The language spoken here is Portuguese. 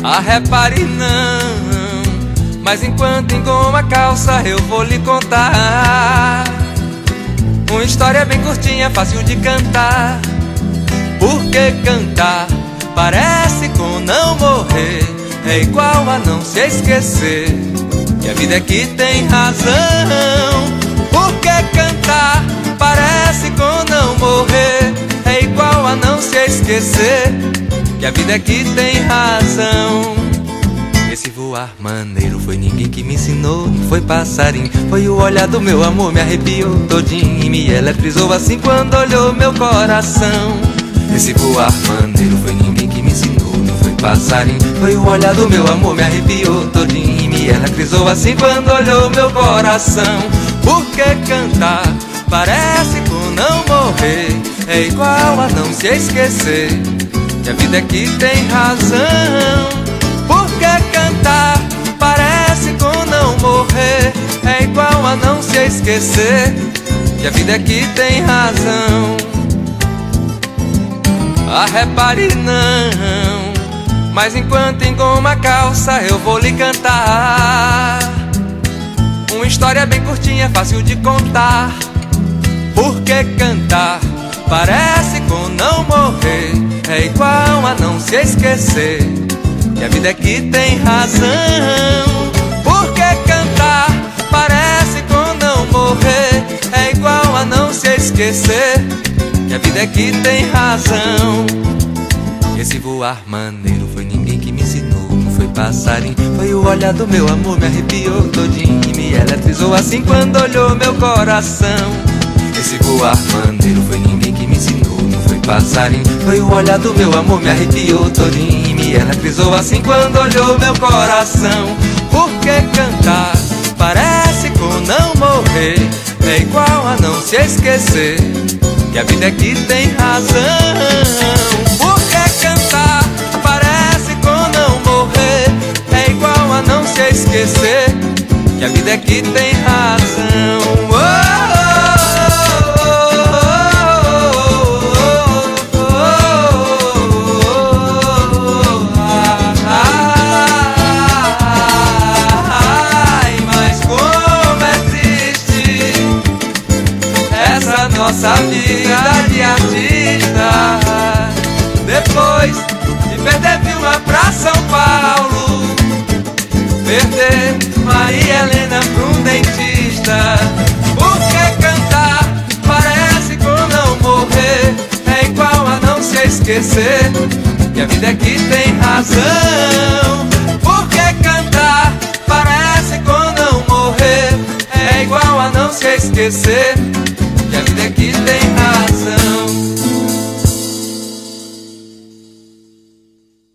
Ah, repare não, mas enquanto engoma a calça eu vou lhe contar uma história bem curtinha, fácil de cantar. Porque cantar parece com não morrer, é igual a não se esquecer que a vida é que tem razão. Porque cantar parece com não morrer, é igual a não se esquecer que a vida é que tem razão. Esse voar maneiro foi ninguém que me ensinou, não foi passarinho, foi o olhar do meu amor, me arrepiou todinho e me eletrizou assim quando olhou meu coração. Esse voar maneiro foi ninguém que me ensinou, não foi passarinho, foi o olhar do meu amor, me arrepiou todinho e me eletrizou assim quando olhou meu coração. Porque cantar parece com não morrer, é igual a não se esquecer que a vida é que tem razão. Porque cantar parece com não morrer, é igual a não se esquecer que a vida é que tem razão. Ah, repare não, mas enquanto engoma a calça eu vou lhe cantar uma história bem curtinha, fácil de contar. Porque cantar parece com não morrer, é igual a não se esquecer que a vida é que tem razão. Porque cantar parece com não morrer, é igual a não se esquecer que a vida é que tem razão. Esse voar maneiro foi ninguém que me ensinou, não foi passarinho, foi o olhar do meu amor, me arrepiou todinho e me eletrizou assim quando olhou meu coração. Esse voar maneiro foi ninguém que me ensinou, não foi passarinho, foi o olhar do meu amor, me arrepiou todinho e me eletrizou assim quando olhou meu coração. Porque cantar parece com não morrer, é igual a não se esquecer que a vida é que tem razão. Porque cantar parece com não morrer, é igual a não se esquecer que a vida é que tem razão. Nossa vida de artista, depois de perder Vilma pra São Paulo, perder Maria Helena pra um dentista. Porque cantar parece com não morrer, é igual a não se esquecer que a vida é que tem razão. Porque cantar parece com não morrer, é igual a não se esquecer que a vida é que tem